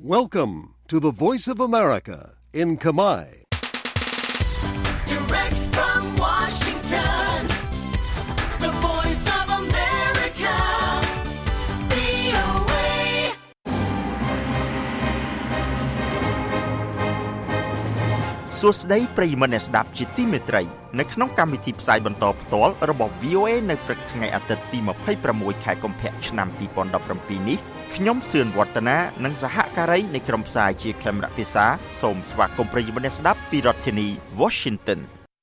Welcome to the Voice of America in Khmer. Direct from Washington, the Voice of America, VOA. សួស្តីប្រិយមិត្តអ្នកស្ដាប់ជាទីមេត្រីនៅក្នុងកម្មវិធីផ្សាយបន្តផ្ទាល់របស់ VOA នៅព្រឹកថ្ងៃអាទិត្យទី26ខែកុម្ភៈឆ្នាំ2017នេះខ្ញុំសឿនវឌ្ឍនានិងសហការីនៃក្រុមផ្សាយជាខេមរៈភាសាសូមស្វាគមន៍ប្រិយមិត្តអ្នកស្ដាប់ពីរដ្ឋធានី Washington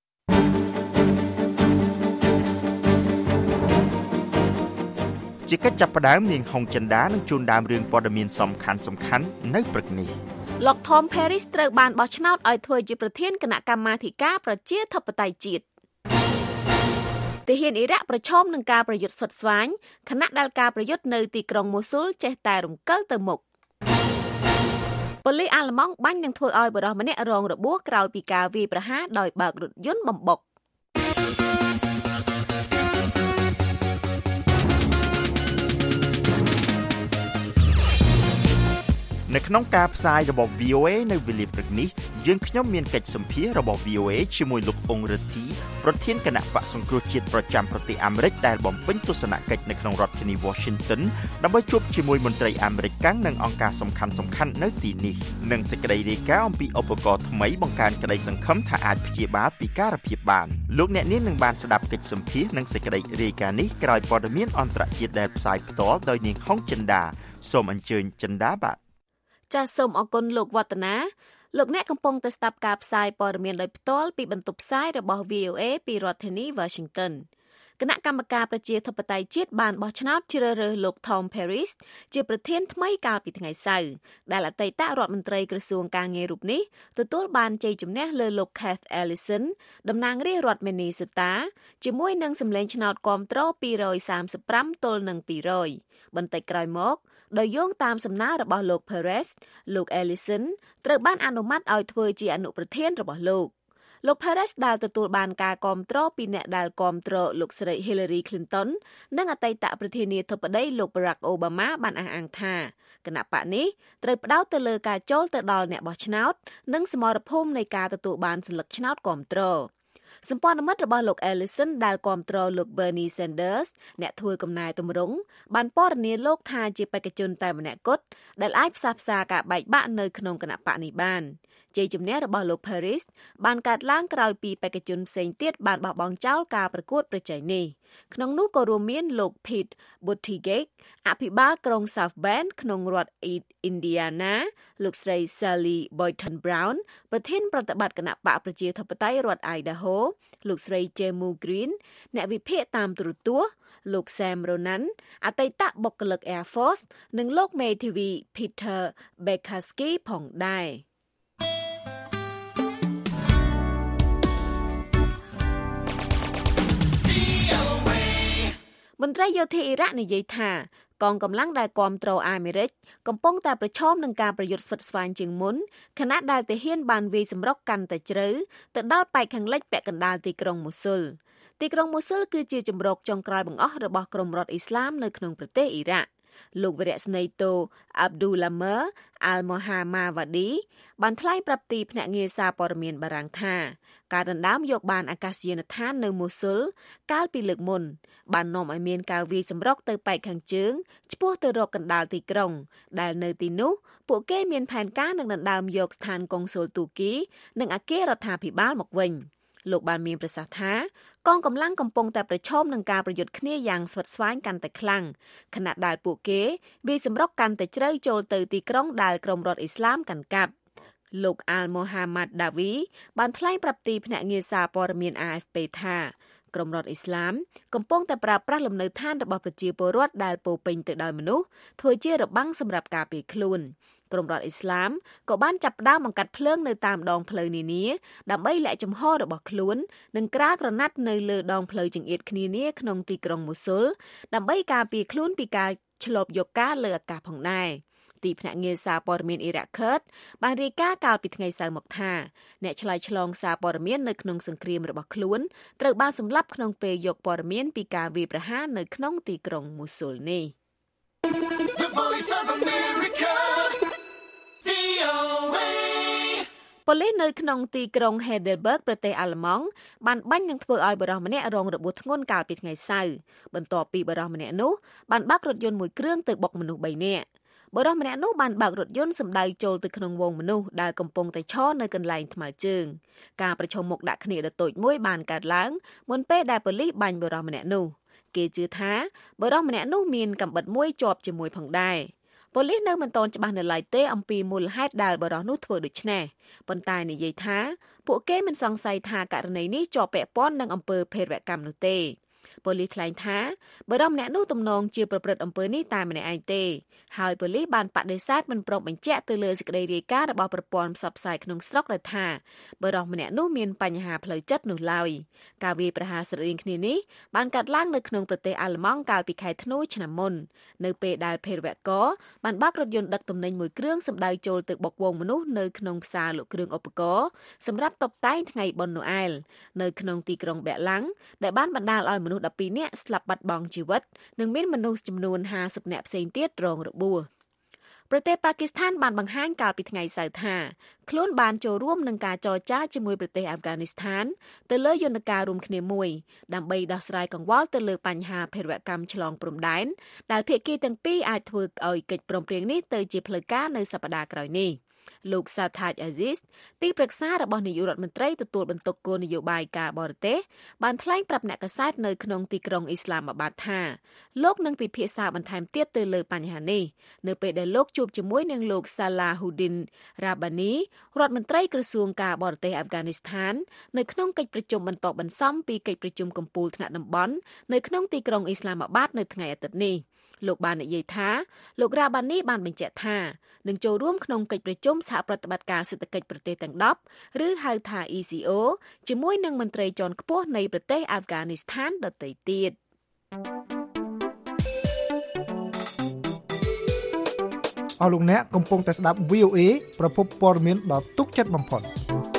ជាកិច្ចចាប់ផ្ដើមនាងហុងចិន្តានឹងជូនដើមរឿងព័ត៌មានសំខាន់ៗនៅព្រឹកនេះលោក Tom Paris ត្រូវបានបោះឆ្នោតឲ្យធ្វើជាប្រធានគណៈកម្មាធិការប្រជាធិបតេយ្យជាតិទាហានអ៊ីរ៉ាក់ប្រឈមនឹងការប្រយុទ្ធស្វិតស្វាញខណៈដែលការប្រយុទ្ធនៅទីក្រុងម៉ូស៊ូលចេះតែរង្គើទៅមុខប៉ូលីសអាល្លឺម៉ង់បាញ់នឹងធ្វើឲ្យបុរសម្នាក់រងរបួសក្រោយពីការវាយប្រហារដោយបើករថយន្តបំបុកនៅក្នុងការផ្សាយរបស់ VOA នៅវេលាព្រឹកនេះយើងខ្ញុំមានកិច្ចសម្ភាសន៍របស់ VOA ជាមួយលោកអ៊ុងរ៉ាធីប្រធានគណៈបក្សសង្គ្រោះជាតិប្រចាំប្រទេសអាមេរិកដែលបំពេញទស្សនកិច្ចនៅក្នុងរដ្ឋធានី Washington ដើម្បីជួបជាមួយមន្ត្រីអាមេរិកកាំងនិងអង្គការសំខាន់ៗនៅទីនេះនិងសេចក្តីរាយការណ៍អំពីឧបករណ៍ថ្មីបង្កើនក្តីសង្ឃឹមថាអាចព្យាបាលពីការរភិបបានលោកអ្នកនាងនឹងបានស្ដាប់កិច្ចសម្ភាសន៍និងសេចក្តីរាយការណ៍នេះក្រោយព័ត៌មានអន្តរជាតិដែលផ្សាយផ្ទាល់ដោយនាងហុងចិន្តាសូមអញ្ជើញចិន្តាបាទចាសសូមអរគុណលោកវឌ្ឍនាលោកអ្នកកំពុងតែស្ដាប់ការផ្សាយព័ត៌មានដោយផ្ទាល់ពីបន្ទប់ផ្សាយរបស់ VOA ពីរដ្ឋធានី Washington គណៈកម្មការប្រជាធិបតេយ្យជាតិបានបោះឆ្នោតជ្រើសរើសលោក Tom Paris ជាប្រធានថ្មីកាលពីថ្ងៃសៅរ៍ដែលអតីតរដ្ឋមន្ត្រីក្រសួងការងាររូបនេះទទួលបានជ័យជំនះលើលោក Keith Ellison តំណាងរាស្ត្ររដ្ឋ Minnesota ជាមួយនឹងសម្លេងឆ្នោតគាំទ្រ235ទល់នឹង200បន្តិចក្រោយមកដោយយោងតាមសំណើរបស់លោក Perez លោក Ellison ត្រូវបានអនុម័តឲ្យធ្វើជាអនុប្រធានរបស់លោក Perez ដែលទទួលបានការគាំទ្រពីអ្នកដែលគាំទ្រលោកស្រី Hillary Clinton និងអតីតប្រធានាធិបតីលោក Barack Obama បានអះអាងថាគណៈបកនេះត្រូវផ្ដោតទៅលើការចូលទៅដល់អ្នកបោះឆ្នោតនិងសមរភូមិនៃការទទួលបានសិលឹកឆ្នោតគាំទ្រសម្ព័ន្ធមិត្តរបស់លោក Ellison ដែលគាំទ្រលោក Bernie Sanders អ្នកធ្វើកំណែទម្រង់បានពណ៌នាលោកថាជាបេក្ខជនតែម្នាក់គត់ដែលអាចផ្សះផ្សាការបែកបាក់នៅក្នុងគណៈបកនេះបានជ័យជំនះរបស់លោក Paris បានកើតឡើងក្រោយពីបេក្ខជនផ្សេងទៀតបានបោះបង់ចោលការប្រកួតប្រជែងនេះក្នុងនោះក៏រួមមានលោក Pete Buttigieg អភិបាលក្រុង South Bend ក្នុងរដ្ឋ Indiana លោកស្រី Sally Boyton Brown ប្រធានប្រតិបត្តិគណៈបកប្រជាធិបតេយ្យរដ្ឋ Idaho លោកស្រី Jemu Green អ្នកវិភាគតាមទូរទស្សន៍លោក Sam Ronan អតីតបុគ្គលិក Air Force និងលោកមេធាវី Peter Bukowski ផងដែរមន្ត្រីយោធាអ៊ីរ៉ាក់និយាយថាកងកម្លាំងដែលគាំទ្រអាមេរិកកំពុងតែប្រឈមនឹងការប្រយុទ្ធស្វិតស្វាញជាងមុនខណៈដែលទាហានបានវាយសម្រុកកាន់តែជ្រៅទៅដល់ប៉ែកខាងលិចពាក់កណ្ដាលទីក្រុងម៉ូស៊ុលទីក្រុងម៉ូស៊ុលគឺជាជម្រកចុងក្រោយបង្អស់របស់ក្រុមរដ្ឋអ៊ីស្លាមនៅក្នុងប្រទេសអ៊ីរ៉ាក់លោកវីរៈស្នេតូ Abdullah Al-Mohammadi បានថ្លែងប្រាប់ទីភ្នាក់ងារសារព័ត៌មានបារាំងថាការដណ្ដើមយកបានអាកាសយានដ្ឋាននៅម៉ូស៊ុលកាលពីលើកមុនបាននាំឲ្យមានការវាយសម្រុកទៅប៉ែកខាងជើងឆ្ពោះទៅរកកណ្ដាលទីក្រុងដែលនៅទីនោះពួកគេមានផែនការនឹងដណ្ដើមយកស្ថានកុងស៊ុលទូគីនិងអគាររដ្ឋាភិបាលមកវិញលោកបានមានប្រសាសន៍ថាកងកម្លាំងកំពុងតែប្រឈមនឹងការប្រយុទ្ធគ្នាយ៉ាងស្វិតស្វាញកាន់តែខ្លាំងខណៈដែលពួកគេវាយសម្រុកកាន់តែជ្រៅចូលទៅទីក្រុងដែលក្រុមរដ្ឋអ៊ីស្លាមកាន់កាប់លោក Al-Mohammadi បានថ្លែងប្រាប់ទីភ្នាក់ងារសារព័ត៌មាន AFP ថាក្រុមរដ្ឋអ៊ីស្លាមកំពុងតែប្រើប្រាស់លំនៅឋានរបស់ប្រជាពលរដ្ឋដែលពោរពេញទៅដោយមនុស្សធ្វើជារបាំងសម្រាប់ការពារខ្លួនក្រុមរដ្ឋអ៊ីស្លាមក៏បានចាប់ផ្ដើមបង្កាត់ភ្លើងនៅតាមដងផ្លូវនានាដើម្បីលាក់ចំហរបស់ខ្លួននិងក្រាលក្រណាត់នៅលើដងផ្លូវចង្អៀតគ្នានាក្នុងទីក្រុងម៉ូស៊ុលដើម្បីការពារខ្លួនពីការឆ្លប់យកការលើអាកាសផងដែរទីភ្នាក់ងារសារព័ត៌មានអ៊ីរ៉ាក់ Kurd បានរាយការណ៍កាលពីថ្ងៃសៅរ៍មកថាអ្នកឆ្លើយឆ្លងសារព័ត៌មាននៅក្នុងសង្គ្រាមរបស់ខ្លួនត្រូវបានសម្លាប់ក្នុងពេលយកព័ត៌មានពីការវាយប្រហារនៅក្នុងទីក្រុងម៉ូស៊ុលនេះប៉ូលីសនៅក្នុងទីក្រុង Heidelberg ប្រទេសអាល្លឺម៉ង់បានបាញ់និងធ្វើឲ្យបរិសម្នាក់រងរបួសធ្ងន់កាលពីថ្ងៃសៅរ៍បន្ទាប់ពីបរិសម្នាក់នោះបានបើករថយន្តមួយគ្រឿងទៅបុកមនុស្ស3នាក់បរិសម្នាក់នោះបានបើករថយន្តសម្ដៅចូលទៅក្នុងវងមនុស្សដែលកំពុងតែឈរនៅកន្លែងថ្មើរជើងការប្រឈមមុខដាក់គ្នាដ៏តូចមួយបានកើតឡើងមុនពេលដែលប៉ូលីសបាញ់បរិសម្នាក់នោះគេជឿថាបរិសម្នាក់នោះមានកាំបិតមួយជាប់ជាមួយផងដែរប៉ូលីសនៅមិនទាន់ច្បាស់នៅឡើយទេអំពីមូលហេតុដែលបរិសនោះធ្វើដូច្នេះប៉ុន្តែនិយាយថាពួកគេមិនសង្ស័យថាករណីនេះជាប់ពាក់ព័ន្ធនឹងអំពើភេរវកម្មនោះទេប៉ូលីសថ្លែងថាបរិសម្នាក់នោះទំនងជាប្រព្រឹត្តអំពើនេះតែម្នាក់ឯងទេហើយប៉ូលីសបានបដិសេធមិនព្រមបញ្ជាក់ទៅលើសេចក្តីរាយការណ៍របស់ប្រព័ន្ធផ្សព្វផ្សាយក្នុងស្រុកដែលថាបរិសម្នាក់នោះមានបញ្ហាផ្លូវចិត្តនោះឡើយការវាយប្រហារស្រដៀងគ្នានេះបានកើតឡើងនៅក្នុងប្រទេសអាល្លឺម៉ង់កាលពីខែធ្នូឆ្នាំមុននៅពេលដែលភេរវករបានបើករថយន្តដឹកទំនិញមួយគ្រឿងសម្ដៅចូលទៅបុកវងមនុស្សនៅក្នុងផ្សារលក់គ្រឿងឧបករណ៍សម្រាប់តុបតែងថ្ងៃបុណ្យណូអែលនៅក្នុងទីក្រុងបែឡាំងដែលបានបណ្ដាលឲ្យមនុស្ស12នាក់ស្លាប់បាត់បង់ជីវិតនិងមានមនុស្សចំនួន50នាក់ផ្សេងទៀតរងរបួសប្រទេសប៉ាគីស្ថានបានបង្ហាញកាលពីថ្ងៃសៅរ៍ថាខ្លួនបានចូលរួមនឹងការចរចាជាមួយប្រទេសអាហ្វហ្គានីស្ថានទៅលើយន្តការរួមគ្នាមួយដើម្បីដោះស្រាយកង្វល់ទៅលើបញ្ហាភេរវកម្មឆ្លងព្រំដែនដែលភាគីទាំងពីរអាចធ្វើឲ្យកិច្ចព្រមព្រៀងនេះទៅជាផ្លូវការនៅសប្តាហ៍ក្រោយនេះលោក Sartaj Aziz ទីប្រឹក្សារបស់នាយករដ្ឋមន្ត្រីទទួលបន្ទុកគោលនយោបាយការបរទេសបានថ្លែងប្រាប់អ្នកកាសែតនៅក្នុងទីក្រុងអ៊ីស្លាមាបាតថាលោកនឹងពិភាក្សាបន្ថែមទៀតទៅលើបញ្ហានេះនៅពេលដែលលោកជួបជាមួយនឹងលោក Salahuddin Rabbani រដ្ឋមន្ត្រីក្រសួងការបរទេសអាហ្វហ្គានីស្ថាននៅក្នុងកិច្ចប្រជុំបន្តបន្សំពីកិច្ចប្រជុំកំពូលថ្នាក់តំបន់នៅក្នុងទីក្រុងអ៊ីស្លាមាបាតនៅថ្ងៃអាទិត្យនេះលោកបាននិយាយថាលោករ៉ាបានីបានបញ្ជាក់ថានឹងចូលរួមក្នុងកិច្ចប្រជុំសហប្រតិបត្តិការសេដ្ឋកិច្ចប្រទេសទាំង10ឬហៅថា ECO ជាមួយនឹងមន្ត្រីជាន់ខ្ពស់នៃប្រទេសអាហ្វហ្គានីស្ថានដទៃទៀតអស់លោកអ្នកកំពុងតែស្ដាប់ VOA ប្រភពព័ត៌មានដ៏ទុកចិត្តបំផុត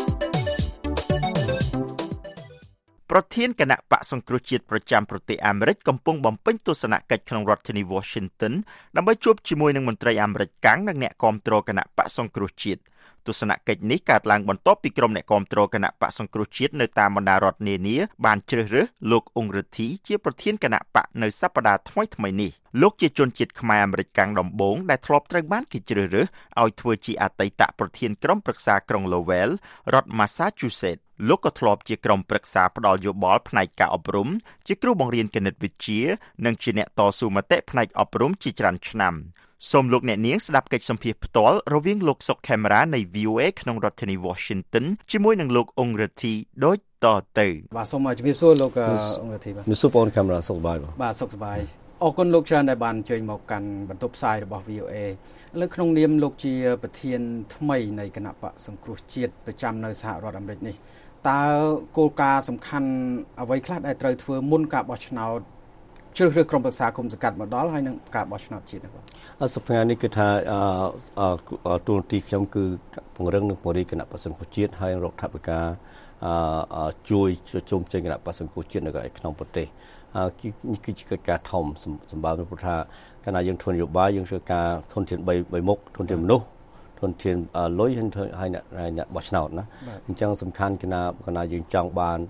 ប្រធានគណៈបកសង្គ្រោះជាតិប្រចាំប្រទេសអាមេរិកកំពុងបំពេញទស្សនកិច្ចក្នុងរដ្ឋធានី Washington ដើម្បីជួបជាមួយនឹងមន្ត្រីអាមេរិកកាំងនិងអ្នកគាំទ្រគណៈបកសង្គ្រោះជាតិទស្សនកិច្ចនេះកើតឡើងបន្ទាប់ពីក្រុមអ្នកគាំទ្រគណៈបកសង្គ្រោះជាតិនៅតាមបណ្ដារដ្ឋនានាបានជ្រើសរើសលោកអ៊ុងរិទ្ធីជាប្រធានគណៈបកនៅសប្តាហ៍ថ្មីនេះលោកជាជនជាតិខ្មែរអាមេរិកកាំងដំបូងដែលធ្លាប់ត្រូវបានគេជ្រើសរើសឲ្យធ្វើជាអតីតប្រធានក្រុមប្រឹក្សាក្រុង Lowell រដ្ឋ Massachusetts លោកក៏ធ្លាប់ជាក្រុមប្រឹក្សាផ្ដល់យោបល់ផ្នែកការអប់រំជាគ្រូបង្រៀនគណិតវិទ្យានិងជាអ្នកតស៊ូមតិផ្នែកអប់រំជាច្រើនឆ្នាំសូមលោកអ្នកនាងស្ដាប់កិច្ចសម្ភាសន៍ផ្ទាល់រវាងលោកសុកខេមរ៉ានៃ VOA ក្នុងរដ្ឋធានី Washington ជាមួយនឹងលោកអ៊ុងរិទ្ធីដូចតទៅបាទសូមជំរាបសួរលោកអ៊ុងរិទ្ធីបាទសួរបងខេមរ៉ាសុខសប្បាយបាទសុខសប្បាយអរគុណលោកច្រើនដែលបានអញ្ជើញមកកាន់បន្ទប់ផ្សាយរបស់ VOA លើក្នុងនាមលោកជាប្រធានថ្មីនៃគណៈបកសង្គ្រោះជាតិប្រចាំនៅសហរដ្ឋអាមេរិកនេះតើគោលការណ៍សំខាន់អ្វីខ្លះដែលត្រូវធ្វើមុនការបោះឆ្នោតជ្រើសរើសក្រុមប្រឹក្សាគុំសង្កាត់មកដល់ហើយនឹងការបោះឆ្នោតជាតិនេះបាទសប្តាហ៍នេះគឺថាទូនទីខ្ញុំគឺពង្រឹងនិងពង្រីកគណៈបក្សសង្គ្រោះជាតិហើយរកថវិកាជួយជុំចេញគណៈបក្សសង្គ្រោះជាតិនៅក្នុងប្រទេសគឺជាកិច្ចការធំសម្រាប់ព្រោះថាកាលណាយើងធ្វើនយោបាយយើងធ្វើការធនធាន3មុខធនធានមនុស្សធនធានលុយហើយអ្នកបោះឆ្នោតណាអញ្ចឹងសំខាន់គឺកាលណាយើងចង់បាន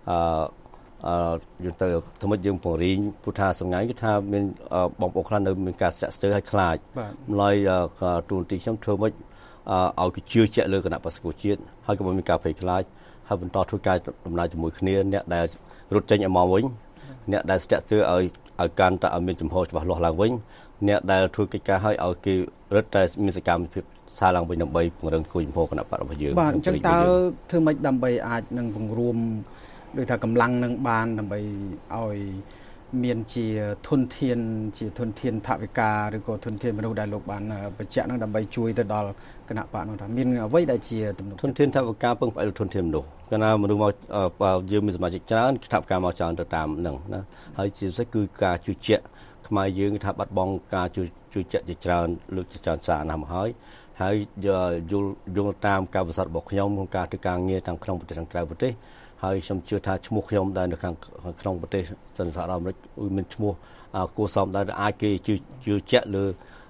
យើងទៅថ្មិចយើងពង្រីកព្រោះថាសម្ងាយគឺថាមានបងប្អូនខ្លះនៅមានការស្ទាក់ស្ទើរឲ្យខ្លាចម្ល៉េះទូនទីខ្ញុំធ្វើមិនឲ្យគេជឿជាក់លើគណៈបក្សសង្គ្រោះជាតិហើយក៏មានការភ័យខ្លាចហើយបន្តធ្វើការដំណើរជាមួយគ្នាអ្នកដែលរត់ចេញឲ្យមកវិញអ្នកដែលស្ទាក់ស្ទើរឲ្យកាន់តែឲ្យមានចំហច្បាស់លាស់ឡើងវិញអ្នកដែលធ្វើកិច្ចការឲ្យគេរត់តែមានសកម្មភាពសារឡើងវិញដើម្បីពង្រឹងគោលចំហគណៈបករបស់យើងបាទអញ្ចឹងតើធ្វើម៉េចដើម្បីអាចនឹងពង្រួមដោយថាកម្លាំងនឹងបានដើម្បីឲ្យមានជាធនធានថវិកាឬក៏ធនធានមនុស្សដែលលោកបានបញ្ជាក់នឹងដើម្បីជួយទៅដល់គណៈបកនោះថាមានអ្វីដែលជាទំនុកធនធានថវិកាពឹងផ្អែកលើធនធានមនុស្សកាលណាមនុស្សមកយើងមានសមាជិកច្រើនថវិកាមកច្រើនទៅតាមនឹងណាហើយជាពិសេសគឺការជឿជាក់ខ្មែរយើងថាបាត់បង់ការជឿជាក់ជាច្រើនលើកជាច្រើនសារណាស់មកហើយយល់តាមការប្រសាទរបស់ខ្ញុំក្នុងការធ្វើការងារទាំងក្នុងប្រទេសនិងក្រៅប្រទេសហើយខ្ញុំជឿថាឈ្មោះខ្ញុំដែលនៅខាងក្នុងប្រទេសសហរដ្ឋអាមេរិកមានឈ្មោះគួរសមដែលអាចគេជឿជាក់លើ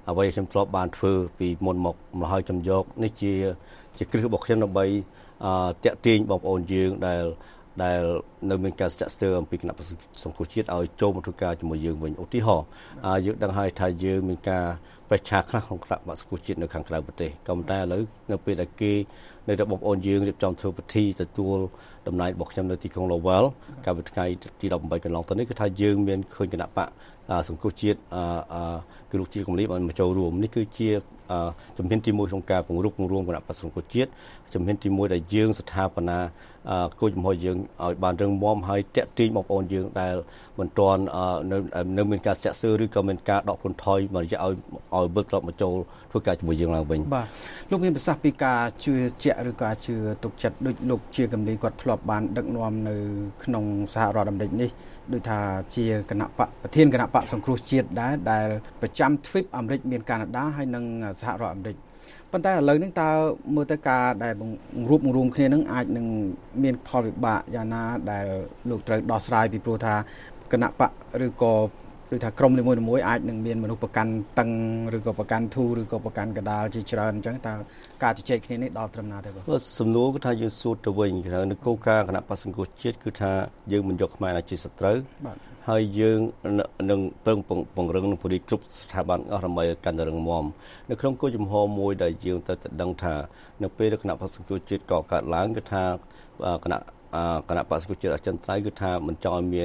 អ្វីខ្ញុំធ្លាប់បានធ្វើពីមុនមកហើយខ្ញុំយកនេះជាគ្រឹះរបស់ខ្ញុំដើម្បីតាក់ទាញបងប្អូនយើងដែលនៅមានការស្ទាក់ស្ទើរអំពីគណៈបក្សសង្គ្រោះជាតិឲ្យចូលមកធ្វើការជាមួយយើងវិញឧទាហរណ៍យើងដឹងហើយថាយើងមានការប្រឆាខ្លះក្នុងគណៈបក្សសង្គ្រោះជាតិនៅខាងក្រៅប្រទេសក៏ប៉ុន្តែឥឡូវនៅពេលដែលគេនៅតែបងប្អូនយើងរៀបចំធ្វើពិធីទទួលតំណែងរបស់ខ្ញុំនៅទីក្រុង Lowell កាលពីថ្ងៃទី18កន្លងទៅនេះគឺថាយើងមានឃើញគណៈបក្សសង្គ្រោះជាតិគឺលោកជាគម្លាតឲ្យមកចូលរួមនេះគឺជាជំហានទី1ក្នុងការពង្រឹងរួមគណៈបក្សសង្គ្រោះជាតិជំហានទី1ដែលយើងស្ថាបនាគោលចំហយើងឲ្យបានរឹងមាំហើយតាក់ទាញបងប្អូនយើងដែលមិនទាន់នៅមានការស្ទាក់ស្ទើរឬក៏មានការដកខ្លួនថយមករយៈឲ្យវិលត្រឡប់មកចូលធ្វើការជាមួយយើងឡើងវិញបាទលោកមានប្រសាសន៍ពីការជឿជាក់ឬក៏ជឿទុកចិត្តដូចលោកជាគម្លាតគាត់ធ្លាប់បានដឹកនាំនៅក្នុងសហរដ្ឋអាមេរិកនេះដូចថាជាគណៈបកប្រធានគណៈបកសង្គ្រោះជាតិដែរដែលប្រចាំទ្វីបអាមេរិកមានកាណាដាហើយនិងសហរដ្ឋអាមេរិកប៉ុន្តែឥឡូវនេះតើមើលទៅការដែលរួបរួមគ្នានឹងអាចនឹងមានផលវិបាកយ៉ាងណាដែលលោកត្រូវដោះស្រាយពីព្រោះថាគណៈបកឬក៏ដូចថាក្រុមនីមួយៗអាចនឹងមានមនុស្សប្រកាន់តឹងឬក៏ប្រកាន់ធូរឬក៏ប្រកាន់កដាលជាច្រើនអញ្ចឹងតើការជជែកគ្នានេះដល់ត្រឹមណាទៅបាទសំណួរគឺថាយើងសួរទៅវិញនៅគោលការណ៍គណៈបក្សសង្គ្រោះជាតិគឺថាយើងមិនយកខ្មែរជាសត្រូវបាទហើយយើងនឹងពង្រឹងនឹងពង្រីកគ្រប់ស្ថាប័នអស់ដើម្បីកាន់តែរឹងមាំនៅក្នុងគោលជំហរមួយដែលយើងទៅដឹងថានៅពេលគណៈបក្សសង្គ្រោះជាតិកកើតឡើងគឺថាគណៈបក្សសង្គ្រោះជាតិអចិន្ត្រៃយ៍គឺថាមិនចង់ឲ្យមាន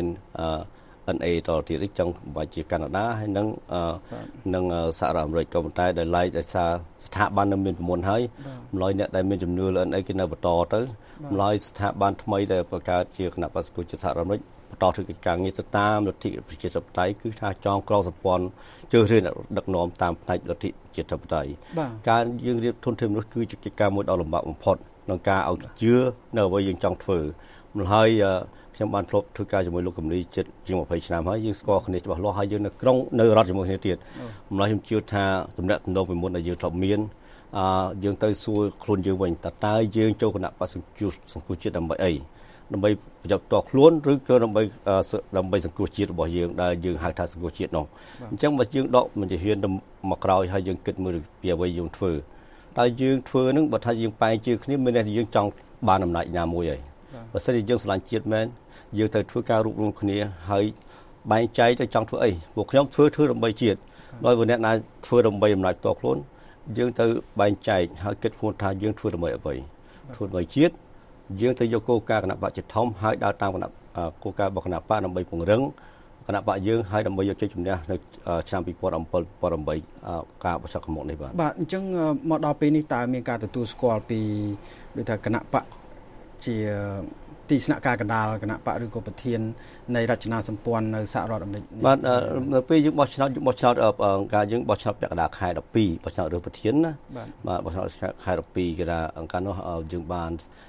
NA តទៅទៀតចង់បាច់ជាកាណាដាហើយនិងសហរដ្ឋអាមេរិកក៏ប៉ុន្តែដែលឡែកដោយសារស្ថាប័ននៅមានប្រមុនហើយម្ល៉េះអ្នកដែលមានជំនឿលើ NA គេនៅបន្តទៅម្ល៉េះស្ថាប័នថ្មីដែលបង្កើតជាគណៈបក្សសង្គ្រោះជាតិសហរដ្ឋអាមេរិកបន្តធ្វើកិច្ចការងារទៅតាមលទ្ធិប្រជាធិបតេយ្យគឺថាចងក្រងសម្ព័ន្ធជឿរៀនដឹកនាំតាមផ្នែកលទ្ធិប្រជាធិបតេយ្យការយើងរៀបធនធានមនុស្សគឺជាកិច្ចការមួយដ៏លំបាកបំផុតក្នុងការឲ្យជឿនៅអ្វីយើងចង់ធ្វើម្ល៉េះហើយខ្ញុំបានធ្លាប់ធ្វើការជាមួយលោកគម្លាតជិតជាង20ឆ្នាំហើយយើងស្គាល់គ្នាច្បាស់លាស់ហើយយើងនៅរដ្ឋជាមួយគ្នាទៀតម្ល៉េះខ្ញុំជឿថាទំនាក់ទំនងពីមុនដែលយើងធ្លាប់មានយើងទៅសួរខ្លួនយើងវិញតើយើងចូលគណៈបក្សសង្គ្រោះជាតិដើម្បីអីដើម្បីប្រយោជន៍ផ្ទាល់ខ្លួនឬក៏ដើម្បីសង្គ្រោះជាតិរបស់យើងដែលយើងហៅថាសង្គ្រោះជាតិនោះអញ្ចឹងបើយើងដកមិនជាហ៊ានទៅមកក្រោយហើយយើងគិតមើលពីអ្វីយើងធ្វើតើយើងធ្វើនឹងបើថាយើងបែងជឿគ្នាមានន័យថាយើងចង់បានអំណាចណាមួយហើយបើសិនជាយើងស្រឡាញ់ជាតិមែនយើងទៅធ្វើការរួបរวมគ្នាហើយបែងចែកទៅចង់ធ្វើអីពួកខ្ញុំធ្វើដើម្បីជាតិដោយបើអ្នកណាធ្វើដើម្បីអំណាចផ្ទាល់ខ្លួនយើងទៅបែងចែកហើយគិតខ្លួនថាយើងធ្វើដើម្បីអ្វីធ្វើដើម្បីជាតិយើងទៅយកគោលការណ៍គណៈបកជាធំហើយដើរតាមគណៈគោលការណ៍របស់គណៈបកដើម្បីពង្រឹងគណៈបកយើងហើយដើម្បីយកជ័យជំនះនៅឆ្នាំ2007-2008ការបោះឆ្នោតខាងមុខនេះបាទអញ្ចឹងមកដល់ពេលនេះតើមានការទទួលស្គាល់ពីដូចថាគណៈបកជាទីស្នាក់ការកណ្ដាលគណៈបកឬក៏ប្រធាននៃរចនាសម្ព័ន្ធនៅសហរដ្ឋអាមេរិកបាទនៅពេលយើងបោះឆ្នោតការយើងបោះឆ្នោតពាក់កណ្ដាលខែ12បោះឆ្នោតរើសប្រធានណាបាទបោះឆ្នោតខែ12គេថាអង្គការនោះយើងបាន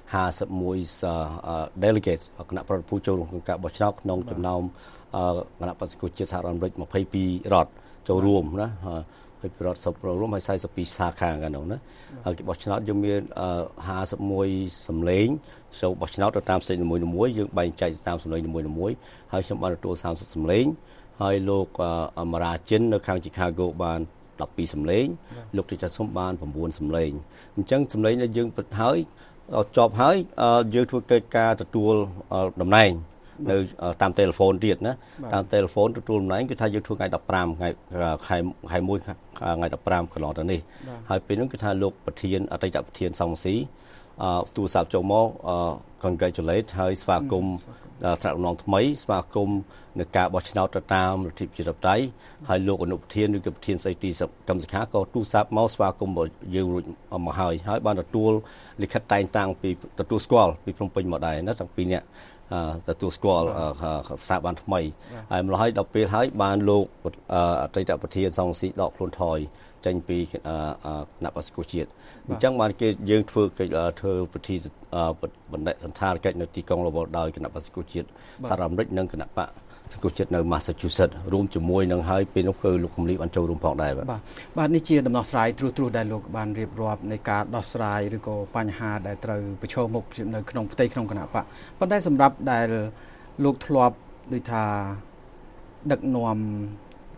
51 delegate គណៈប្រតិភូចូលរួមក្នុងការបោះឆ្នោតក្នុងចំណោមគណៈបក្សសង្គ្រោះជាតិសហរដ្ឋអាមេរិក22រដ្ឋចូលរួមណាពីរដ្ឋសប្បុររួមហើយ42សាខាកាលនោះណាហើយគេបោះឆ្នោតយើងមាន51សម្លេងចូលបោះឆ្នោតទៅតាមស្ទេតនីមួយៗយើងបែងចែកតាមសម្លេងនីមួយៗហើយខ្ញុំបានទទួល30សម្លេងហើយលោកអមរាជិននៅខាង Chicago បាន12សម្លេងលោកទីចាសុំបាន9សម្លេងអញ្ចឹងសម្លេងដែលយើងហើយចប់ហើយយើងធ្វើកិច្ចការទទួលតំណែងនៅតាមទូរស័ព្ទទៀតណាតាមទូរស័ព្ទទទួលតំណែងគឺថាយើងធ្វើថ្ងៃ15ខែ1ថ្ងៃ15កន្លងទៅនេះហើយពេលនោះគឺថាលោកប្រធានអតីតប្រធានសំស៊ីទូរស័ព្ទចូលមក congratulate ហើយស្វាគមន៍ថ្នាក់ដឹកនាំថ្មីស្វាគមន៍នៅការបោះឆ្នោតទៅតាមលទ្ធិប្រជាធិបតេយ្យហើយលោកអនុប្រធានឬក៏ប្រធានស្ដីទីកម្មសិក្ខាក៏ទូរស័ព្ទមកស្វាគមន៍យើងរួចមកហើយបានទទួលលិខិតតែងតាំងពីទទួលស្គាល់ពីភ្នំពេញមកដែរណាទាំងពីរនាក់ទទួលស្គាល់ស្ថាប័នថ្មីហើយម្ល៉េះដល់ពេលហើយបានលោកអតីតប្រធានសង្ស៊ីដកខ្លួនថយចេញពីគណៈបក្សសង្គ្រោះជាតិអញ្ចឹងបានគេយើងធ្វើពិធីបណ្ឌិតសន្តានកិច្ចនៅទីក្រុង Lowell ដោយគណៈបក្សសង្គ្រោះជាតិសហរដ្ឋអាមេរិកនិងគណៈបក្សសង្គ្រោះជាតិនៅ Massachusetts រួមជាមួយនឹងហើយពេលនោះគឺលោកគម្លាតបានចូលរួមផងដែរបាទនេះជាដំណោះស្រាយត្រួសដែលលោកបានរៀបរាប់នៃការដោះស្រាយឬក៏បញ្ហាដែលត្រូវប្រឈមមុខនៅក្នុងផ្ទៃក្នុងគណៈបក្សប៉ុន្តែសម្រាប់ដែលលោកធ្លាប់ដូចថាដឹកនាំ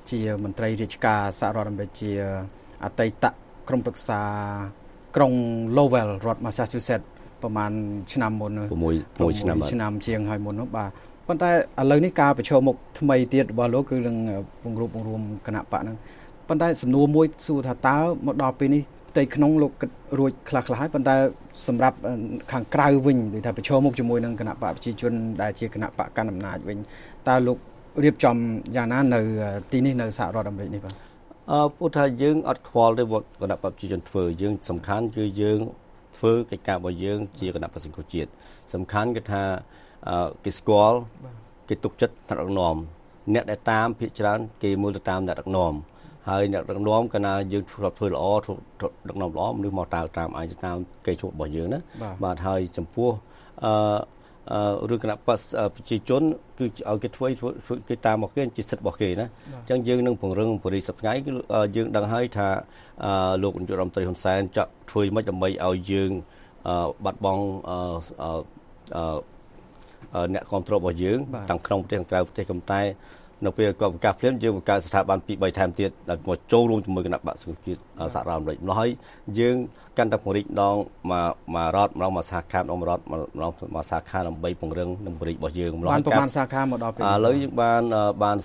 ជាមន្ត្រីរាជការសហរដ្ឋអាមេរិកជាអតីតក្រុមប្រឹក្សាក្រុង Lowell រដ្ឋ Massachusetts ប្រហែលឆ្នាំមុន6ឆ្នាំជាងហើយមុននោះបាទប៉ុន្តែឥឡូវនេះការប្រឈមមុខថ្មីទៀតរបស់លោកគឺនឹងពង្រួមគណៈបកហ្នឹងប៉ុន្តែសំណួរមួយសួរថាតើមកដល់ពេលនេះផ្ទៃក្នុងលោកគិតរួចខ្លះៗហើយប៉ុន្តែសម្រាប់ខាងក្រៅវិញដូចថាប្រឈមមុខជាមួយនឹងគណៈបកប្រជាជនដែលជាគណៈបកកណ្ដាលអំណាចវិញតើលោករៀបចំយ៉ាងណានៅទីនេះនៅសហរដ្ឋអាមេរិកនេះបាទពុទ្ធថាយើងអត់ខ្វល់ទេគណៈបកប្រជាជនធ្វើយើងសំខាន់គឺយើងធ្វើកិច្ចការរបស់យើងជាគណៈបក្សសង្គ្រោះជាតិសំខាន់គឺថាគេស្គាល់គេទុកចិត្តថ្នាក់ដឹកនាំអ្នកដែលតាមភាគច្រើនគេមើលទៅតាមអ្នកដឹកនាំហើយអ្នកដឹកនាំកាលណាយើងធ្វើល្អដឹកនាំល្អមនុស្សមកតាមអាចតាមគេជួបរបស់យើងណាបាទហើយចំពោះរឿងគណៈបក្សប្រជាជនគឺឲ្យគេធ្វើគេតាមមកគេជាសិទ្ធិរបស់គេណាអញ្ចឹងយើងនឹងពង្រឹងបរិយាស័ទថ្ងៃគឺយើងដឹងហើយថាលោកនាយករដ្ឋមន្ត្រីហ៊ុនសែនចាក់ធ្វើមិនដើម្បីឲ្យយើងបាត់បង់អ្នកគ្រប់គ្រងរបស់យើងទាំងក្នុងប្រទេសនិងក្រៅប្រទេសក៏តែនៅពេលក៏ប្រកាសភ្លាមយើងបង្កើតស្ថាប័ន 2-3 ថែមទៀតដែលមកចូលរួមជាមួយគណៈបក្សសង្គ្រោះជាតិសហរដ្ឋអាមេរិកម្ល៉េះហើយយើងកាន់តែពង្រីកមករដ្ឋមកសហការមកសាខាដើម្បីពង្រឹងនិងបរិយារបស់យើងម្ល៉េះបានប្រហែលសាខាមកដល់ពេលឥឡូវយើងបាន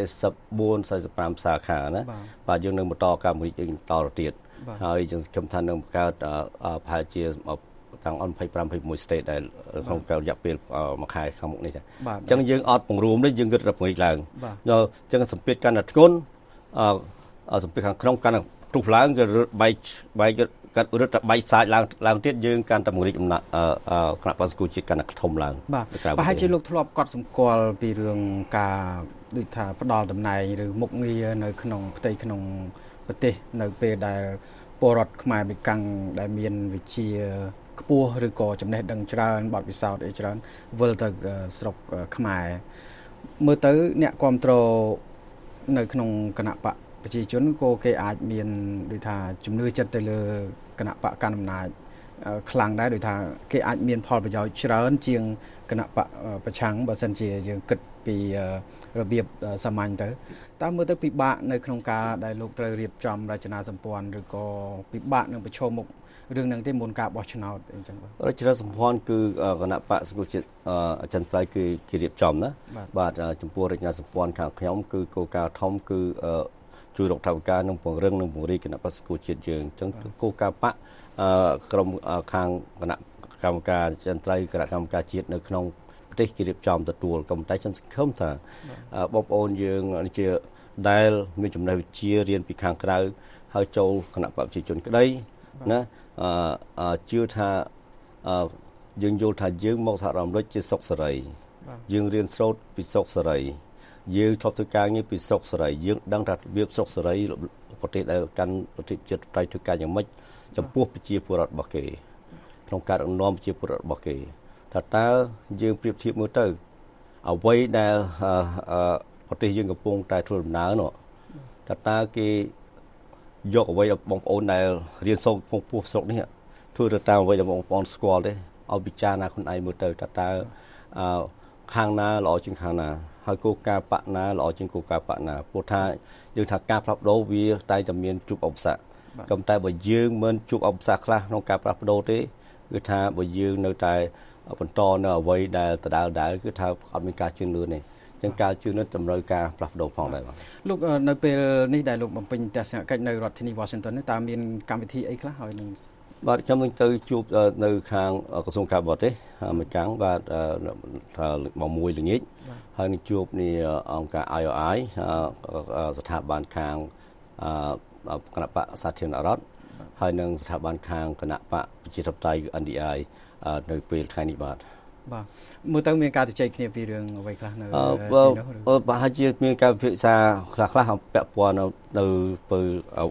44-45សាខាណាបាទយើងនឹងបន្តការពង្រីកយើងតទៅទៀតហើយយើងសង្ឃឹមថានឹងបង្កើតប្រហែលជាទាំង25-26 state ដែលក្នុងកាលរយៈពេលមួយខែខាងមុខនេះចាអញ្ចឹងយើងអត់ពង្រួមនេះយើងគិតរកពង្រីកឡើងអញ្ចឹងសម្ពាធកាន់តែធ្ងន់សម្ពាធខាងក្នុងកាន់តែទុះឡើងគឺបែកកាត់រត់តែបែកសាច់ឡើងទៀតយើងកាន់តែពង្រីកអំណាចគណៈបក្សសង្គ្រោះជាតិកាន់តែធំឡើងបាទប្រហែលជាលោកធ្លាប់កត់សម្គាល់ពីរឿងការដូចថាផ្ដាល់តំណែងឬមុខងារនៅក្នុងផ្ទៃក្នុងប្រទេសនៅពេលដែលពលរដ្ឋខ្មែរអមេរិកដែលមានវិជ្ជាខ្ពស់ឬក៏ចំណេះដឹងច្រើនបទពិសោធន៍អីច្រើនវិលទៅស្រុកខ្មែរមើលទៅអ្នកគ្រប់គ្រងនៅក្នុងគណៈបកប្រជាជនក៏គេអាចមានដូចថាជំនឿចិត្តទៅលើគណៈបកកណ្ដាលអំណាចខ្លាំងដែរដូចថាគេអាចមានផលប្រយោជន៍ច្រើនជាងគណៈបកប្រឆាំងបើសិនជាយើងគិតពីរបៀបសាមញ្ញទៅតើមើលទៅពិបាកនៅក្នុងការដែលលោកត្រូវរៀបចំរចនាសម្ព័ន្ធឬក៏ពិបាកនឹងប្រឈមមុខរឿងហ្នឹងទេមុនការបោះឆ្នោតអញ្ចឹងរចនាសម្ព័ន្ធគឺគណៈបកសង្គ្រោះជាតិអចិន្ត្រៃយ៍គឺគេរៀបចំណាបាទចំពោះរចនាសម្ព័ន្ធខាងខ្ញុំគឺគោលការណ៍ធំគឺជួយរដ្ឋាភិបាលនិងពង្រឹងនិងពង្រីកគណៈបក្សសង្គ្រោះជាតិយើងអញ្ចឹងគោលការណ៍បកក្រុមខាងគណៈកម្មការអចិន្ត្រៃយ៍គណៈកម្មការជាតិនៅក្នុងប្រទេសគេរៀបចំទទួលក៏តែខ្ញុំសង្ឃឹមថាបងប្អូនយើងជាដែលមានចំណេះវិជ្ជារៀនពីខាងក្រៅហើយចូលគណៈបកប្រជាជនក្តីណាជឿថាយើងយល់ថាយើងមកសហរដ្ឋអាមេរិកជាសុខសេរីយើងរៀនសូត្រពីសុខសេរីយើងធ្លាប់ធ្វើការងារពីសុខសេរីយើងដឹងថារបៀបសុខសេរីប្រទេសដែលកាន់ប្រទេសជាតិប្រៃធ្វើការយ៉ាងម៉េចចំពោះប្រជាពលរដ្ឋរបស់គេក្នុងការដឹកនាំប្រជាពលរដ្ឋរបស់គេថាតើយើងប្រៀបធៀបមើលទៅអ្វីដែលប្រទេសយើងកំពុងតែធ្វើដំណើរនោះតើគេយកអ្វីដល់បងប្អូនដែលរៀនសូត្រក្នុងពោះស្រុកនេះធ្វើទៅតាមអ្វីដែលបងប្អូនស្គាល់ទេឲ្យពិចារណាខ្លួនឯងមើលទៅតើខាងណាល្អជាងខាងណាហើយគោលការណ៍បកណាល្អជាងគោលការណ៍បកណាព្រោះថាយើងថាការផ្លាស់ប្ដូរវាតែតែមានជួបឧបសគ្គក៏តែបើយើងមិនជួបឧបសគ្គខ្លះក្នុងការផ្លាស់ប្ដូរទេគឺថាបើយើងនៅតែបន្តនៅអ្វីដែលដដែលគឺថាអត់មានការជឿនលឿនទេចឹងការជឿនលឿនតម្រូវការផ្លាស់ប្ដូរផងដែរបាទលោកនៅពេលនេះដែលលោកបំពេញទស្សនកិច្ចនៅរដ្ឋធានី Washington នេះតើមានកម្មវិធីអីខ្លះហើយនឹងបាទខ្ញុំនឹងទៅជួបនៅខាងក្រសួងការបរទេសអាមេរិកបាទថាមួយល្ងាចហើយនឹងជួបនេះអង្គការ IOI ស្ថាប័នខាងគណៈបកសាធារណរដ្ឋហើយនឹងស្ថាប័នខាងគណៈបកប្រជាធិបតេយ្យ NDI នៅពេលថ្ងៃនេះបាទមើលទៅមានការជជែកគ្នាពីរឿងអ្វីខ្លះនៅប្រហែលជាមានការពិភាក្សាខ្លះពាក់ព័ន្ធនៅពេល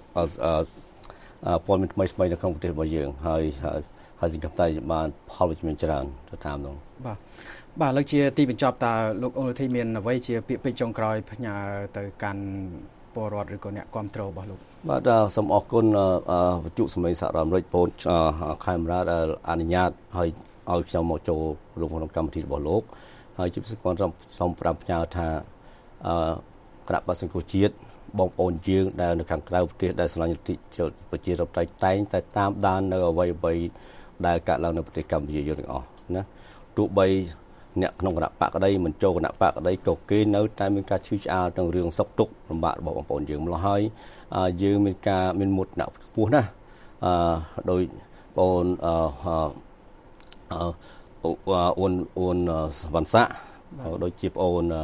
ព័ត៌មានថ្មីនៅក្នុងប្រទេសរបស់យើងហើយសង្ឃឹមថាបានផលវិជ្ជមានច្រើនទៅតាមនោះបាទលើកជាទីបញ្ចប់តើលោកអូនធីមានអ្វីជាពាក្យពេចន៍ចុងក្រោយផ្ញើទៅកាន់ពលរដ្ឋឬក៏អ្នកគ្រប់គ្រងរបស់លោកបាទសូមអរគុណវិទ្យុសម្លេងសហរដ្ឋអាមេរិកបងខេមរាដែលអនុញ្ញាតឲ្យខ្ញុំមកចូលរួមក្នុងកម្មវិធីរបស់លោកហើយជាពិសេសគាត់សូមប្រាំផ្ញើថាគណៈបក្សសង្គ្រោះជាតិបងប្អូនយើងដែលនៅខាងក្រៅប្រទេសដែលស្រឡាញ់លទ្ធិប្រជាធិបតេយ្យតែងតែតាមដាននៅអ្វីដែលកើតឡើងនៅប្រទេសកម្ពុជាយើងទាំងអស់ណាទោះបីអ្នកក្នុងគណៈបកក្តីមិនចូលគណៈបកក្តីក៏គេនៅតែមានការឈឺឆ្អាលក្នុងរឿងសុខទុក្ខលំបាករបស់បងប្អូនយើងម្ល៉េះហើយយើងមានមុតដាក់ខ្ពស់ណាស់ដោយបងអូនវណ្ណស័កដូចជាបងអូន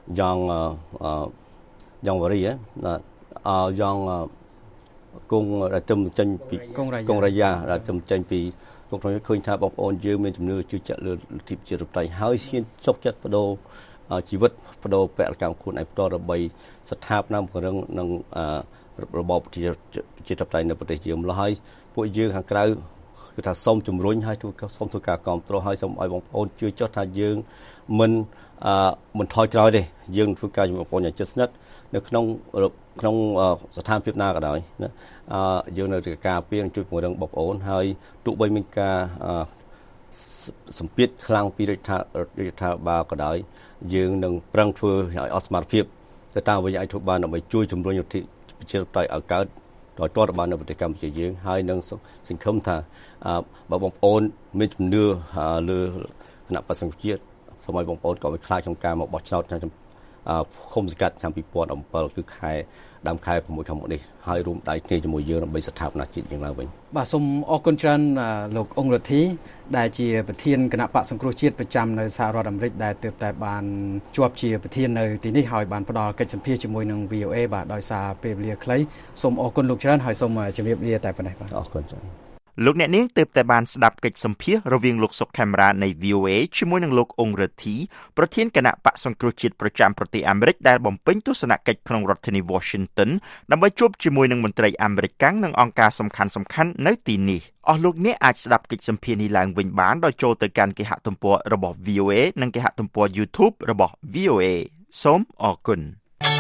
យ៉ងវរីយ៉ងគង់ដែលទៅចេញពីគង់រាយាដែលទៅចេញពីគង់ឃើញថាបងប្អូនយើងមានជំនឿជឿជាក់លើលទ្ធិប្រជាធិបតេយ្យហើយហ៊ានសុខចិត្តបដូរជីវិតបដូរពលកម្មខ្លួនឯងផ្ទាល់ដើម្បីស្ថាបនាពង្រឹងនឹងរបបប្រជាធិបតេយ្យនៅប្រទេសយើងម្ល៉េះហើយពួកយើងខាងក្រៅគឺថាសូមជំរុញឲ្យសូមធ្វើការគ្រប់គ្រងឲ្យសូមឲ្យបងប្អូនជឿចុះថាយើងមិនថយក្រោយទេយើងធ្វើការជាមួយបងប្អូនយ៉ាងជិតស្និទ្ធនៅក្នុងស្ថានភាពណាក៏ដោយណាយើងនៅតែការពារជួយពង្រឹងបងប្អូនហើយទោះបីមានការសម្ពាធខ្លាំងពីរដ្ឋាភិបាលក៏ដោយយើងនឹងប្រឹងធ្វើឲ្យអស់សមត្ថភាពទៅតាមវិញ្ញាណធ្វើបានដើម្បីជួយជំរុញលទ្ធិប្រជាធិបតេយ្យឲ្យកើតដោយតរបាននៅប្រទេសកម្ពុជាយើងហើយនឹងសង្ឃឹមថាបើបងប្អូនមានជំនឿលើគណៈបក្សសង្គ្រោះជាតិសូមឲ្យបងប្អូនក៏មិនខ្លាចក្នុងការមកបោះឆ្នោតឆ្នាំឃុំសង្កាត់ឆ្នាំ2017គឺដើមខែ6ខាងមុខនេះហើយរួមដៃគ្នាជាមួយយើងដើម្បីស្ថាបនាជាតិយ៉ាងឡើងវិញបាទសូមអរគុណច្រើនលោកអង្គរដ្ឋីដែលជាប្រធានគណៈបក្សសង្គ្រោះជាតិប្រចាំនៅសហរដ្ឋអាមេរិកដែលទើបតែបានជាប់ជាប្រធាននៅទីនេះហើយបានផ្ដល់កិច្ចសម្ភាសជាមួយនឹង VOA បាទដោយសារពេលវេលាខ្លីសូមអរគុណលោកច្រើនហើយសូមជម្រាបលាតែប៉ុណ្ណេះបាទអរគុណច្រើនលោកអ្នកនាងទើបតែបានស្ដាប់កិច្ចសម្ភាសរវាងលោកសុកខេមរានៃ VOA ជាមួយនឹងលោកអង្គរដ្ឋីប្រធានគណៈបក្សសង្គ្រោះជាតិប្រចាំប្រទេសអាមេរិកដែលបំពេញទស្សនកិច្ចក្នុងរដ្ឋធានី Washington ដើម្បីជួបជាមួយនឹងមន្ត្រីអាមេរិកកាំងនិងអង្គការសំខាន់ៗនៅទីនេះអស់លោកអ្នកអាចស្ដាប់កិច្ចសម្ភាសនេះឡើងវិញបានដោយចូលទៅកាន់គេហទំព័ររបស់ VOA និងគេហទំព័រ YouTube របស់ VOA សូមអរគុណ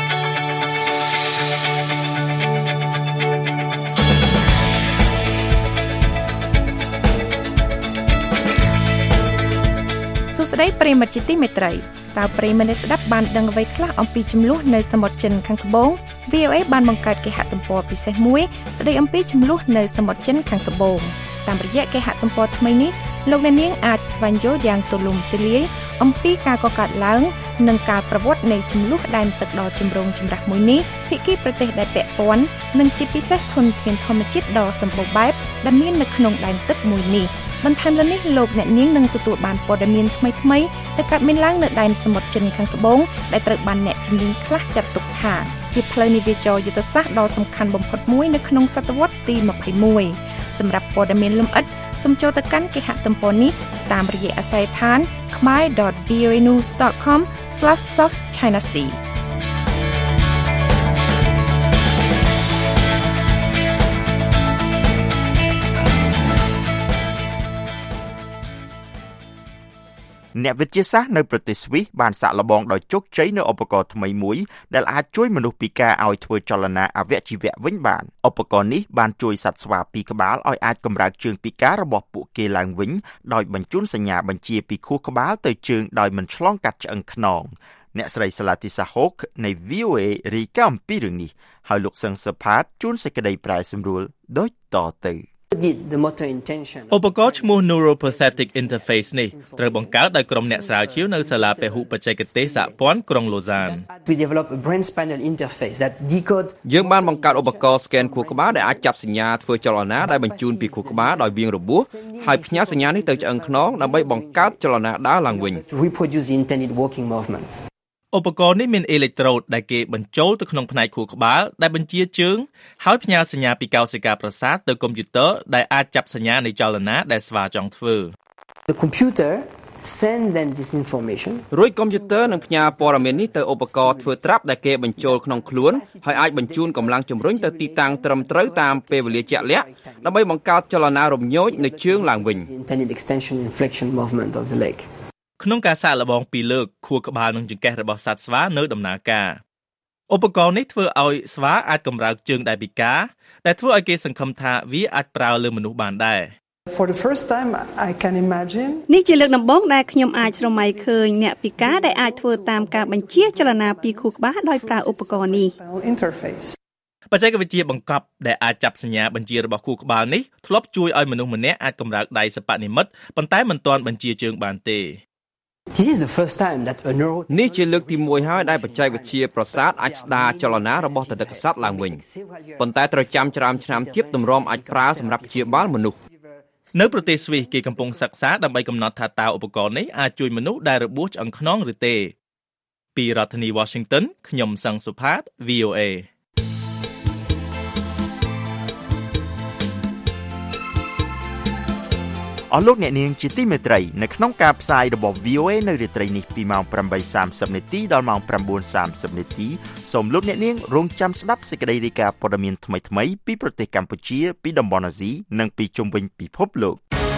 សួស្តីប្រិយមិត្តជាទីមេត្រីតើប្រិយមិត្តអ្នកស្ដាប់បានដឹងអ្វីខ្លះអំពីចំនួននៅសមុទ្រចិនខាងត្បូង VOA បានបង្កើតគេហទំព័រពិសេសមួយស្ដីអំពីចំនួននៅសមុទ្រចិនខាងត្បូងតាមរយៈគេហទំព័រថ្មីនេះលោកអ្នកនាងអាចស្វែងយល់យ៉ាងទូលំទូលាយអំពីការកកើតឡើងនិងការប្រវត្តិនៃចំនួនដែនទឹកដ៏ចម្រូងចម្រាសមួយនេះភាគីប្រទេសដែលពាក់ព័ន្ធនិងជាពិសេសធនធានធម្មជាតិដ៏សម្បូរបែបដែលមាននៅក្នុងដែនទឹកមួយនេះបន្ថែមលើនេះលោកអ្នកនាងនឹងទទួលបានព័ត៌មានថ្មីៗដែលកើតមានឡើងនៅដែនសមុទ្រចិនខាងត្បូងដែលត្រូវបានអ្នកជំនាញខ្លះចាត់ទុកថាជាផ្លូវនាវាចរយុទ្ធសាស្ត្រដ៏សំខាន់បំផុតមួយនៅក្នុងសតវត្សទី21សម្រាប់ព័ត៌មានលម្អិតសូមចូលទៅកាន់គេហទំព័រនេះតាមរយៈអាស័យដ្ឋាន khmer.voanews.com/southchinasea អ្នកវិទ្យាសាស្ត្រនៅប្រទេសស្វីសបានសាកល្បងដោយជោគជ័យនូវឧបករណ៍ថ្មីមួយដែលអាចជួយមនុស្សពិការឲ្យធ្វើចលនាអវយវៈវិញបានឧបករណ៍នេះបានជួយសត្វស្វាពីរក្បាលឲ្យអាចកម្រើកជើងពិការរបស់ពួកគេឡើងវិញដោយបញ្ជូនសញ្ញាបញ្ជាពីខួរក្បាលទៅជើងដោយមិនឆ្លងកាត់ឆ្អឹងខ្នងអ្នកស្រីសាឡាទីសាហូកនៃ VOA រីកាអំពីរឿងនេះហើយលោកសឹងសុផាតជួនសេចក្តីប្រែសម្រួលដូចតទៅឧបករណ៍ឈ្មោះ Neuroprosthetic Interface នេះត្រូវបង្កើតដោយក្រុមអ្នកស្រាវជ្រាវនៅសាលាពហុបច្ចេកទេសសហព័ន្ធក្រុងឡូសានយើងបានបង្កើតឧបករណ៍ scan ខួរក្បាលដែលអាចចាប់សញ្ញាធ្វើចលនាដែលបញ្ជូនពីខួរក្បាលដោយវាងរបួសហើយផ្ញើសញ្ញានេះទៅឆ្អឹងខ្នងដើម្បីបង្កើតចលនាដើរឡើងវិញឧបករណ៍នេះមានអេឡិចត្រូតដែលគេបញ្ចូលទៅក្នុងផ្នែកខួរក្បាលដែលបញ្ជាជើងហើយផ្ញើសញ្ញាពីកោសិកាប្រសាទទៅកុំព្យូទ័រដែលអាចចាប់សញ្ញានៃចលនាដែលស្វាចង់ធ្វើរួចកុំព្យូទ័រនឹងផ្ញើព័ត៌មាននេះទៅឧបករណ៍ធ្វើត្រាប់ដែលគេបញ្ចូលក្នុងខ្លួនហើយអាចបញ្ជូនកម្លាំងជំរុញទៅទីតាំងត្រឹមត្រូវតាមពេលវេលាជាក់លាក់ដើម្បីបង្កើតចលនារំញោចនៅជើងឡើងវិញក្នុងការសាកល្បងពីរលើកខួរក្បាលនិងចង្កេះរបស់សត្វស្វានៅដំណើរការឧបករណ៍នេះធ្វើឲ្យស្វាអាចកម្រើកជើងដែលពិការដែលធ្វើឲ្យគេសង្ឃឹមថាវាអាចប្រើលើមនុស្សបានដែរ For the first time I can imagine នេះជាលើកដំបូងដែលខ្ញុំអាចស្រមៃឃើញអ្នកពិការដែលអាចធ្វើតាមការបញ្ជាចលនាពីខួរក្បាលដោយប្រើឧបករណ៍នេះបច្ចេកវិទ្យាបង្កប់ដែលអាចចាប់សញ្ញាបញ្ជារបស់ខួរក្បាលនេះធ្លាប់ជួយឲ្យមនុស្សម្នាក់អាចកម្រើកដៃសិប្បនិម្មិតប៉ុន្តែមិនទាន់បញ្ជាជើងបានទេ This is the first time that a neuro នេះជាលើកទី1ហើយដែលបច្ចេកវិទ្យាប្រសាទអាចស្ដារចលនារបស់តន្ទឹកសត្វឡើងវិញប៉ុន្តែត្រូវចាំច្រើនឆ្នាំទៀតទម្រាំអាចប្រើសម្រាប់ព្យាបាលមនុស្សនៅប្រទេសស្វីសគេកំពុងសិក្សាដើម្បីកំណត់ថាតើឧបករណ៍នេះអាចជួយមនុស្សដែលរបួសឆ្អឹងខ្នងឬទេពីរដ្ឋធានី Washington ខ្ញុំសង្សុផាត VOA អស់លោកអ្នកនាងជាទីមេត្រីនៅក្នុងការផ្សាយរបស់ VOA នៅរាត្រីនេះពីម៉ោង 8:30 នាទីដល់ម៉ោង 9:30 នាទីសូមលោកអ្នកនាងរងចាំស្ដាប់សេចក្តីរាយការណ៍ព័ត៌មានថ្មីៗពីប្រទេសកម្ពុជាពីតំបន់អាស៊ីនិងពីជុំវិញពិភពលោក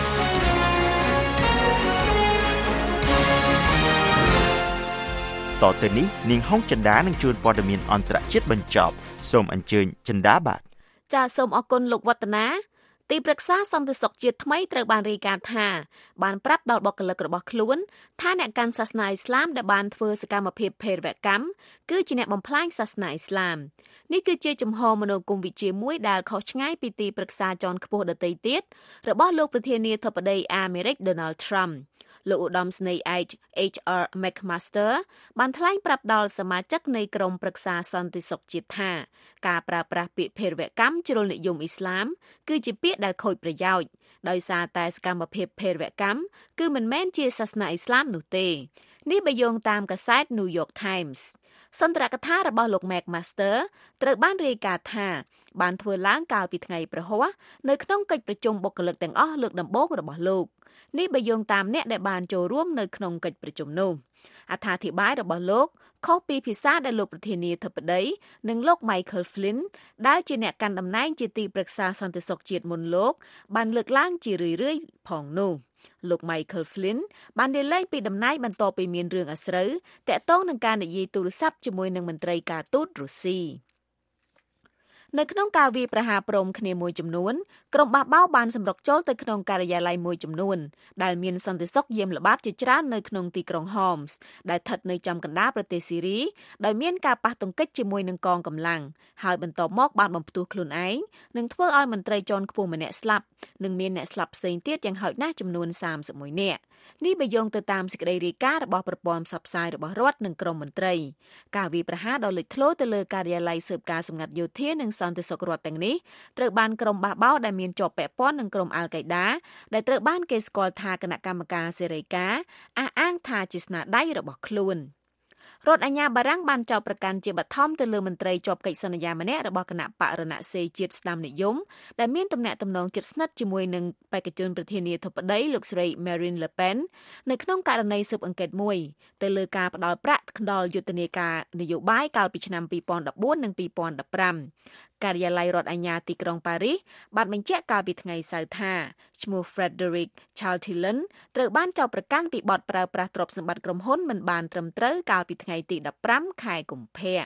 តទៅនេះនាងហុងចិន្តានឹងជួនព័ត៌មានអន្តរជាតិបញ្ចប់សូមអញ្ជើញចិន្តាបាទចាសសូមអរគុណលោកវឌ្ឍនាទីប្រឹក្សាសន្តិសុខជាតិថ្មីត្រូវបានរាយការណ៍ថាបានប្រាប់ដល់បុគ្គលិករបស់ខ្លួនថាអ្នកកាន់សាសនាអ៊ីស្លាមដែលបានធ្វើសកម្មភាពភេរវកម្មគឺជាអ្នកបំផ្លាញសាសនាអ៊ីស្លាមនេះគឺជាជំហរមនោគមវិជ្ជាមួយដែលខុសឆ្ងាយពីទីប្រឹក្សាជាន់ខ្ពស់ដទៃទៀតរបស់លោកប្រធានាធិបតីអាមេរិក Donald Trump លោកឧត្តមស្នេហ៍ឯក HR McMaster បានថ្លែងប្រាប់ដល់សមាជិកនៃក្រុមប្រឹក្សាសន្តិសុខជាតិថាការប្រើប្រាស់ពាក្យភេរវកម្មជ្រុលនិយមអ៊ីស្លាមគឺជាពាក្យដែលខូចប្រយោជន៍ដោយសារតែសកម្មភាពភេរវកម្មគឺមិនមែនជាសាសនាអ៊ីស្លាមនោះទេនេះបើយោងតាមកាសែត New York Times សន្ទរកថារបស់លោក McMaster ត្រូវបានរាយការណ៍ថាបានធ្វើឡើងកាលពីថ្ងៃព្រហស្បតិ៍នៅក្នុងកិច្ចប្រជុំបុគ្គលិកទាំងអស់លើកដំបូងរបស់លោកនេះបើយោងតាមអ្នកដែលបានចូលរួមនៅក្នុងកិច្ចប្រជុំនោះអត្ថាធិប្បាយរបស់លោកខុសពីភាសាដែលលោកប្រធានាធិបតីនិងលោក Michael Flynn ដែលជាអ្នកកាន់តំណែងជាទីប្រឹក្សាសន្តិសុខជាតិមុនលោកបានលើកឡើងជារឿយៗផងនោះលោក Michael Flynn បានលាលែងពីតំណែងបន្ទាប់ពីមានរឿងអាស្រូវតាក់ទងនឹងការនិយាយទូរស័ព្ទជាមួយនឹងមន្ត្រីការទូតរុស្ស៊ីនៅក្នុងការវាយប្រហារព្រមគ្នាមួយចំនួនក្រុមបះបោរបានសម្រុកចូលទៅក្នុងការិយាល័យមួយចំនួនដែលមានសន្តិសុខយាមល្បាតជាច្រើននៅក្នុងទីក្រុង Homs ដែលស្ថិតនៅចំកណ្ដាលប្រទេសស៊ីរីដោយមានការប៉ះទង្គិចជាមួយនឹងកងកម្លាំងហើយបន្ទាប់មកបានបំផ្ទុះខ្លួនឯងនិងធ្វើឲ្យមន្ត្រីជាន់ខ្ពស់ម្នាក់ស្លាប់និងមានអ្នកស្លាប់ផ្សេងទៀតយ៉ាងហោចណាស់ចំនួន31នាក់នេះបើយោងទៅតាមសេចក្តីរាយការណ៍របស់ប្រព័ន្ធផ្សព្វផ្សាយរបស់រដ្ឋនិងក្រមមន្ត្រីការវាយប្រហារដ៏លេចធ្លោទៅលើការិយាល័យស៊ើបការសម្ងាត់យោធានិងសន្តិសុខរដ្ឋទាំងនេះត្រូវបានក្រុមបះបោរដែលមានជាប់ពាក់ព័ន្ធនឹងក្រុមអាល់កៃដាដែលត្រូវបានគេស្គាល់ថាគណៈកម្មការសេរីការអះអាងថាជាស្នាដៃរបស់ខ្លួនរដ្ឋអាជ្ញាបារាំងបានចោទប្រកាន់ជាបឋមទៅលើមន្ត្រីជាប់កិច្ចសន្យាម្នាក់របស់គណៈបករណសិរ្សជាតិស្ដាមនិយមដែលមានទំនាក់ទំនងជិតស្និទ្ធជាមួយនឹងបេក្ខជនប្រធានាធិបតីលោកស្រី Marine Le Pen នៅក្នុងករណីស៊ើបអង្កេតមួយទៅលើការផ្ដាល់ប្រាក់ដល់យុទ្ធនាការនយោបាយកាលពីឆ្នាំ2014និង2015ការិយាល័យរដ្ឋអាជ្ញាទីក្រុងប៉ារីសបានបញ្ជាក់កាលពីថ្ងៃសៅរ៍ថាឈ្មោះ Frederick Chatillon ត្រូវបានចោទប្រកាន់ពីបទប្រើប្រាស់ទ្រព្យសម្បត្តិក្រុមហ៊ុនមិនបានត្រឹមត្រូវកាលពីថ្ងៃទី15ខែកុម្ភៈ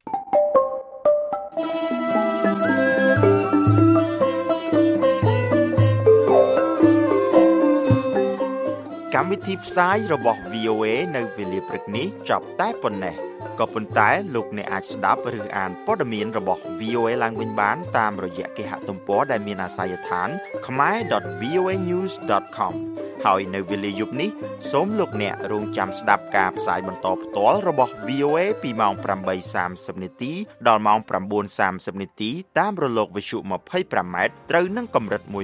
កម្មវិធីផ្សាយរបស់ VOA នៅវេលាព្រឹកនេះចប់តែប៉ុណ្ណេះក៏ប៉ុន្តែលោកអ្នកអាចស្ដាប់ឬអានព័ត៌មានរបស់ VOA ឡើងវិញបានតាមរយៈគេហទំព័រដែលមានអាសយដ្ឋាន khmer.voanews.com ហើយនៅវេលាយប់នេះសូមលោកអ្នករងចាំស្ដាប់ការផ្សាយបន្តផ្ទាល់របស់ VOA ពីម៉ោង 8:30 នាទីដល់ម៉ោង 9:30 នាទីតាមរលកវិទ្យុ 25M ត្រូវនឹងកម្រិត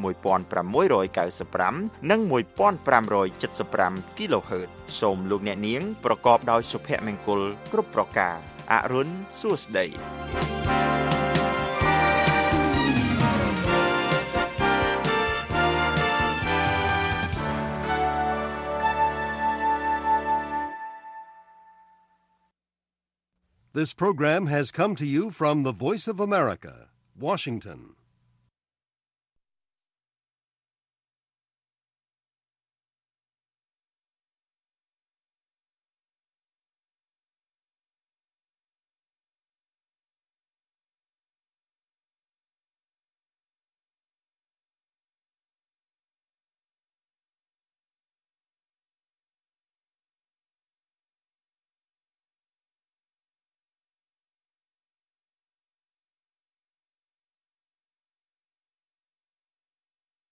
11695 និង 1575 kHz សូមលោកអ្នកនាងប្រកបដោយសុភមង្គលគ្រប់ប្រការអរុនសួស្តី This program has come to you from the Voice of America, Washington.